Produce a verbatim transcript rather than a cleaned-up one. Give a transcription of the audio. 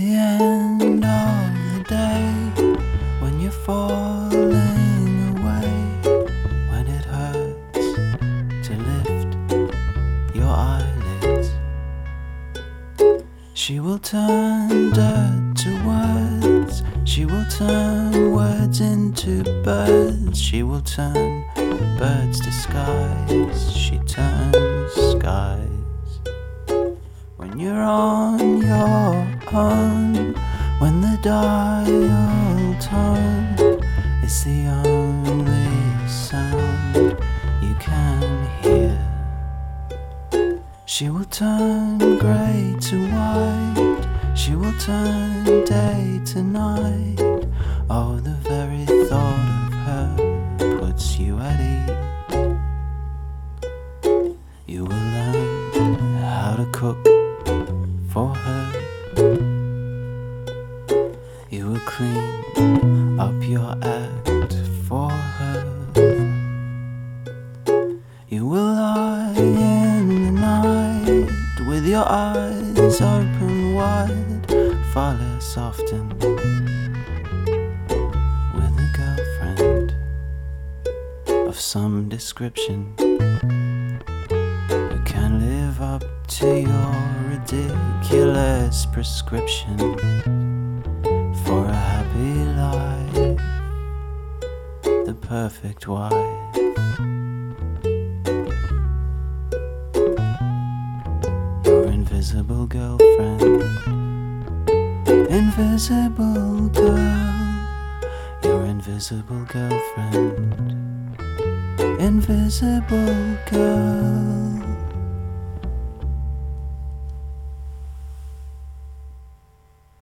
the end of the day, when you're falling away, when it hurts to lift your eyelids, she will turn dirt to words, she will turn words into birds, she will turn birds to skies, she turns skies. When you're on your own, when the dial tone is the only sound you can hear, she will turn grey to white, she will turn day to night. Oh, the very thought of her puts you at ease. You will learn how to cook for her, you will clean up your act for her, you will lie in the night with your eyes open wide, far less often with a girlfriend of some description who can live up to your ridiculous prescription for a happy life, the perfect wife. Your invisible girlfriend, invisible girl, your invisible girlfriend, invisible girl.